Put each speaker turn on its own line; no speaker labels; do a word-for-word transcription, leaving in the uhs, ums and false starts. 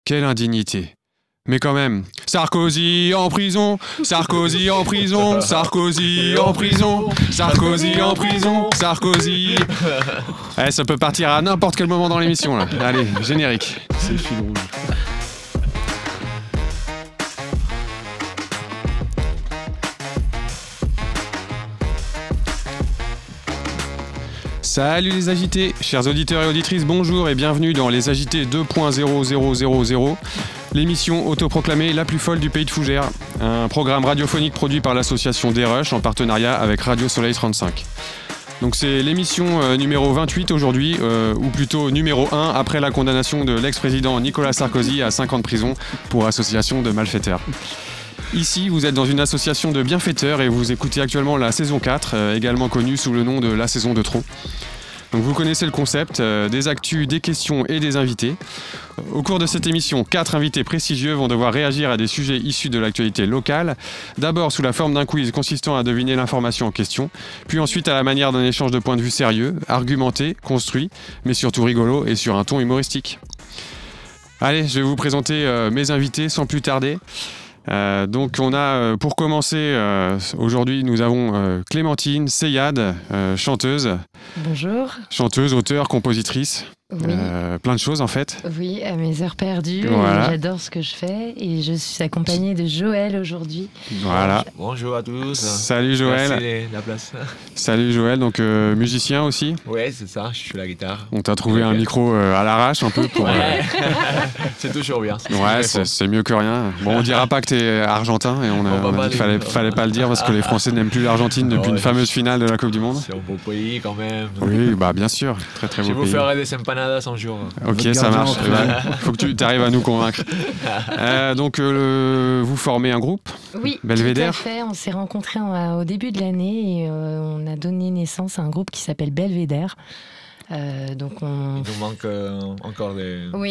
Quelle indignité. Mais quand même, Sarkozy en prison, Sarkozy en prison, Sarkozy en prison, Sarkozy en prison, Sarkozy. Eh, ça peut partir à n'importe quel moment dans l'émission là. Allez, générique.
C'est le fil rouge.
Salut les agités, chers auditeurs et auditrices, bonjour et bienvenue dans Les Agités deux point zéro zéro zéro zéro, l'émission autoproclamée la plus folle du pays de Fougères, un programme radiophonique produit par l'association Des Rush en partenariat avec Radio Soleil trente-cinq. Donc c'est l'émission euh, numéro vingt-huit aujourd'hui, euh, ou plutôt numéro un après la condamnation de l'ex-président Nicolas Sarkozy à cinq ans de prison pour association de malfaiteurs. Ici, vous êtes dans une association de bienfaiteurs et vous écoutez actuellement la saison quatre, euh, également connue sous le nom de la saison de trop. Donc vous connaissez le concept, euh, des actus, des questions et des invités. Au cours de cette émission, quatre invités prestigieux vont devoir réagir à des sujets issus de l'actualité locale, d'abord sous la forme d'un quiz consistant à deviner l'information en question, puis ensuite à la manière d'un échange de points de vue sérieux, argumenté, construit, mais surtout rigolo et sur un ton humoristique. Allez, je vais vous présenter euh, mes invités sans plus tarder. Euh, donc on a euh, pour commencer euh, aujourd'hui nous avons euh, Clémentine Seyad, euh, chanteuse.
Bonjour.
Chanteuse, auteure, compositrice.
Oui.
Euh, plein de choses en fait.
Oui, à mes heures perdues.
Voilà.
J'adore ce que je fais et je suis accompagnée de Joël aujourd'hui.
Voilà.
Bonjour à tous.
Salut Joël.
Merci de la place.
Salut Joël, donc euh, musicien aussi.
Ouais, c'est ça, je suis la guitare.
On t'a trouvé un micro euh, à l'arrache un peu pour.
Ouais.
euh,
C'est toujours bien. C'est
Ouais, c'est, c'est mieux que rien. Bon, on dira pas que t'es argentin et on a,
On va
on a
pas
dit qu'il fallait,
dire.
fallait pas le dire parce que les Français n'aiment plus l'Argentine depuis
Ouais,
une fameuse
je-
finale de la Coupe du Monde.
C'est un beau pays quand même.
Oui, bah bien sûr, très très
Je
beau
vous
pays.
ferai des empanadas un jour.
Ok,
Votre
ça
gardien
marche.
en
Eh ben, faut que tu arrives à nous convaincre. Euh, donc, euh, vous formez un groupe.
Oui,
Belvédère.
tout à fait. On s'est rencontrés en- au début de l'année et euh, on a donné naissance à un groupe qui s'appelle Belvédère. Euh, donc on...
Il nous manque euh, encore des.
Oui,